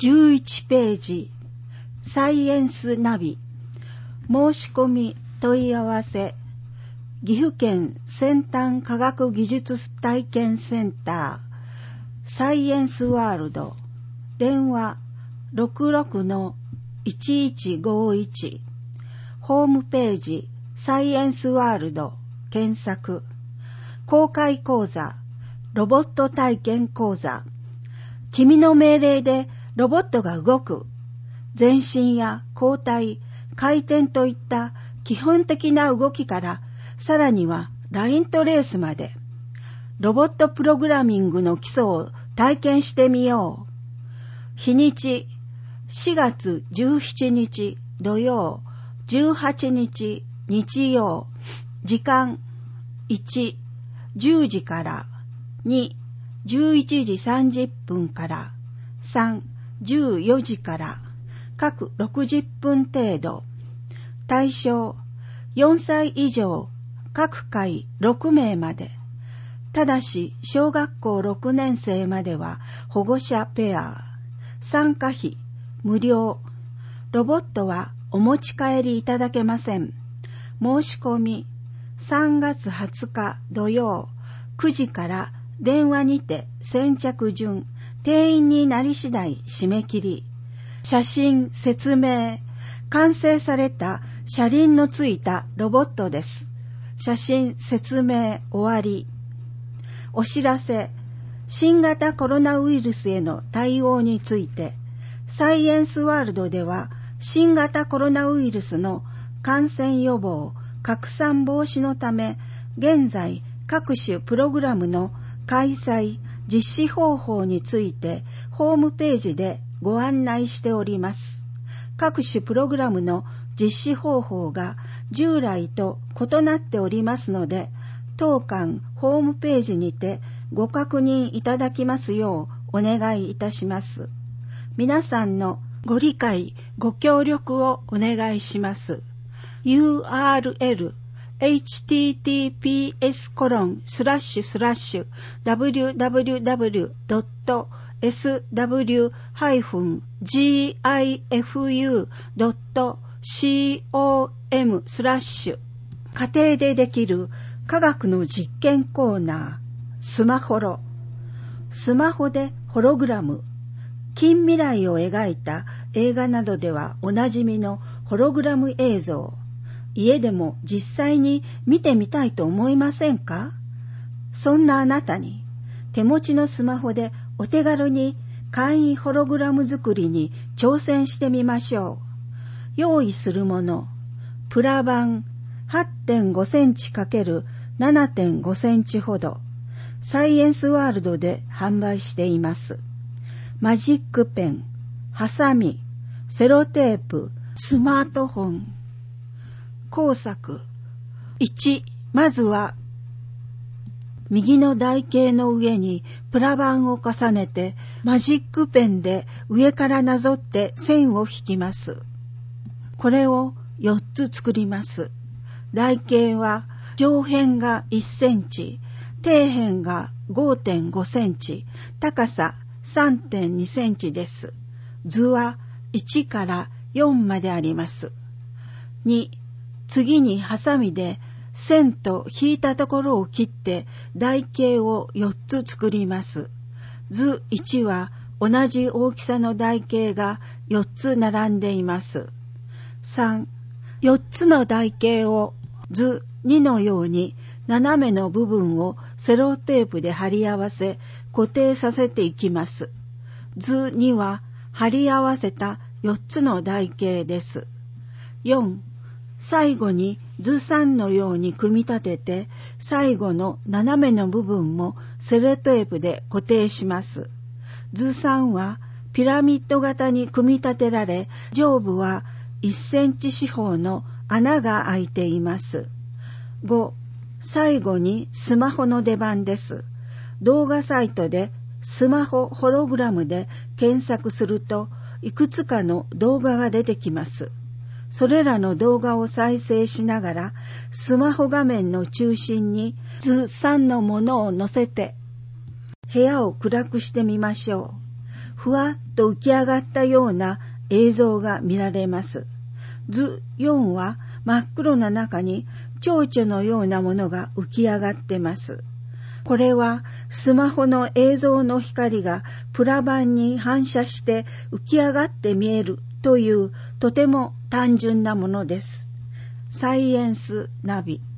11ページサイエンスナビ申し込み問い合わせ岐阜県先端科学技術体験センターサイエンスワールド電話 66-1151 ホームページサイエンスワールド検索公開講座ロボット体験講座君の命令でロボットが動く前進や後退回転といった基本的な動きからさらにはライントレースまでロボットプログラミングの基礎を体験してみよう。日にち4月17日土曜18日日曜時間1、10時から2、11時30分から3、14時から各60分程度対象4歳以上各回6名までただし小学校6年生までは保護者ペア参加費無料ロボットはお持ち帰りいただけません申し込み3月20日土曜9時から電話にて先着順定員になり次第締め切り写真説明完成された車輪のついたロボットです写真説明終わりお知らせ新型コロナウイルスへの対応についてサイエンスワールドでは新型コロナウイルスの感染予防拡散防止のため現在各種プログラムの開催実施方法についてホームページでご案内しております各種プログラムの実施方法が従来と異なっておりますので当館ホームページにてご確認いただきますようお願いいたします皆さんのご理解ご協力をお願いしますURL https://www.swifu.com/ 家庭でできる科学の実験コーナースマホロスマホでホログラム近未来を描いた映画などではおなじみのホログラム映像家でも実際に見てみたいと思いませんか？そんなあなたに手持ちのスマホでお手軽に簡易ホログラム作りに挑戦してみましょう。用意するものプラ板 8.5 センチ ×7.5 センチほどサイエンスワールドで販売していますマジックペンハサミセロテープスマートフォン工作1まずは右の台形の上にプラ板を重ねてマジックペンで上からなぞって線を引きますこれを4つ作ります台形は上辺が1センチ底辺が 5.5 センチ高さ 3.2 センチです図は1から4まであります2次にハサミで線と引いたところを切って台形を4つ作ります。図1は同じ大きさの台形が4つ並んでいます。3、4つの台形を図2のように斜めの部分をセロテープで貼り合わせ固定させていきます。図2は貼り合わせた4つの台形です。4最後に図3のように組み立てて最後の斜めの部分もセロテープで固定します。図3はピラミッド型に組み立てられ上部は1センチ四方の穴が開いています。5最後にスマホの出番です。動画サイトでスマホホログラムで検索するといくつかの動画が出てきます。それらの動画を再生しながらスマホ画面の中心に図3のものを載せて部屋を暗くしてみましょう。 ふわっと浮き上がったような映像が見られます。図4は真っ黒な中に蝶々のようなものが浮き上がってます。これはスマホの映像の光がプラ板に反射して浮き上がって見えるというとても単純なものです。サイエンスナビ。